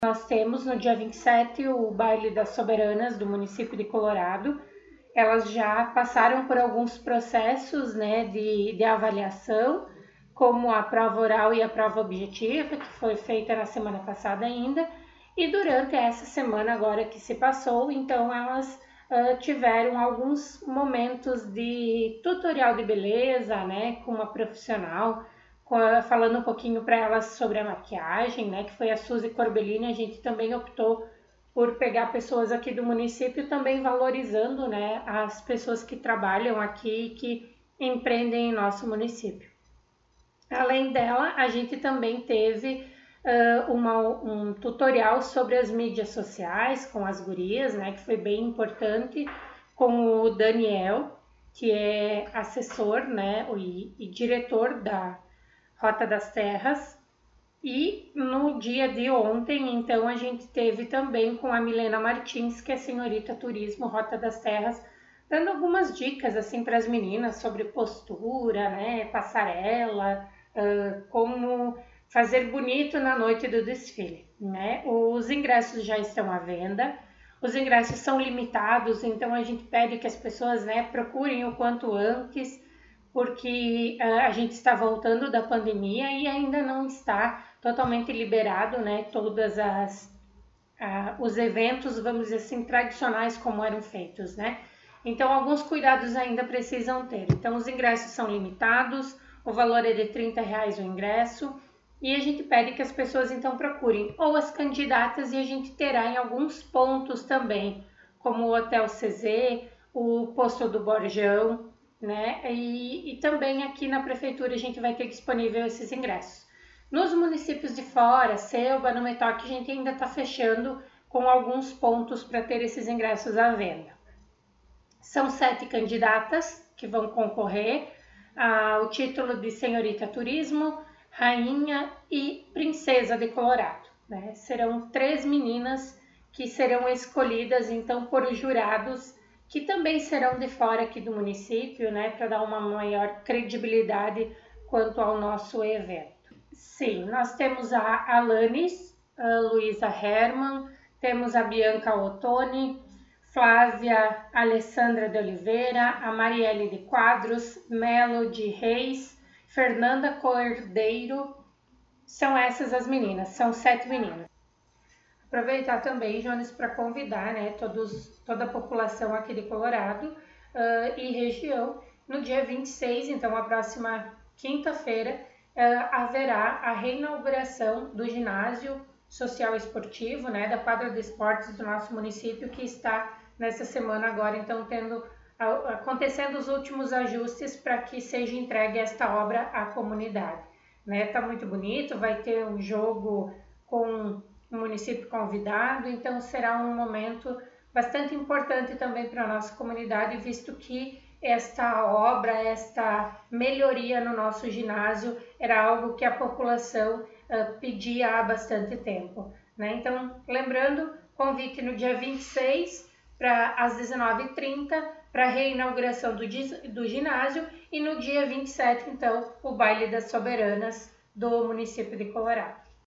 Nós temos no dia 27 o baile das soberanas do município de Colorado. Elas já passaram por alguns processos, né, de avaliação, como a prova oral e a prova objetiva, que foi feita na semana passada ainda, e durante essa semana agora que se passou, então elas tiveram alguns momentos de tutorial de beleza, né, com uma profissional, falando um pouquinho para elas sobre a maquiagem, né, que foi a Suzy Corbellini. A gente também optou por pegar pessoas aqui do município, também valorizando, né, as pessoas que trabalham aqui e que empreendem em nosso município. Além dela, a gente também teve um tutorial sobre as mídias sociais com as gurias, né, que foi bem importante, com o Daniel, que é assessor, né, e diretor da Rota das Terras. E no dia de ontem, então, a gente teve também com a Milena Martins, que é senhorita Turismo Rota das Terras, dando algumas dicas assim para as meninas sobre postura, né, passarela, como fazer bonito na noite do desfile, né? Os ingressos já estão à venda. Os ingressos são limitados, então a gente pede que as pessoas, né, procurem o quanto antes, porque a gente está voltando da pandemia e ainda não está totalmente liberado, né, os eventos, vamos dizer assim, tradicionais como eram feitos, né? Então, alguns cuidados ainda precisam ter. Então, os ingressos são limitados, o valor é de R$30 o ingresso, e a gente pede que as pessoas então procurem ou as candidatas, e a gente terá em alguns pontos também, como o Hotel CZ, o Posto do Borjão, né? E também aqui na prefeitura a gente vai ter disponível esses ingressos. Nos municípios de fora, Selva, no Metoque, a gente ainda está fechando com alguns pontos para ter esses ingressos à venda. São 7 candidatas que vão concorrer ao título de Senhorita Turismo, Rainha e Princesa de Colorado, né? Serão 3 meninas que serão escolhidas então por jurados que também serão de fora aqui do município, né, para dar uma maior credibilidade quanto ao nosso evento. Sim, nós temos a Alanis, a Luísa Herman, temos a Bianca Ottoni, Flávia Alessandra de Oliveira, a Marielle de Quadros, Melody Reis, Fernanda Cordeiro. São essas as meninas, são 7 meninas. Aproveitar também, Jones, para convidar, né, toda a população aqui de Colorado e região. No dia 26, então a próxima quinta-feira, haverá a reinauguração do ginásio social esportivo, né, da quadra de esportes do nosso município, que está nessa semana agora, então acontecendo os últimos ajustes para que seja entregue esta obra à comunidade, né? Tá muito bonito, vai ter um jogo com o município convidado, então será um momento bastante importante também para a nossa comunidade, visto que esta obra, esta melhoria no nosso ginásio era algo que a população pedia há bastante tempo, né? Então, lembrando, convite no dia 26 às 19h30 para a reinauguração do ginásio, e no dia 27, então, o baile das soberanas do município de Colorado.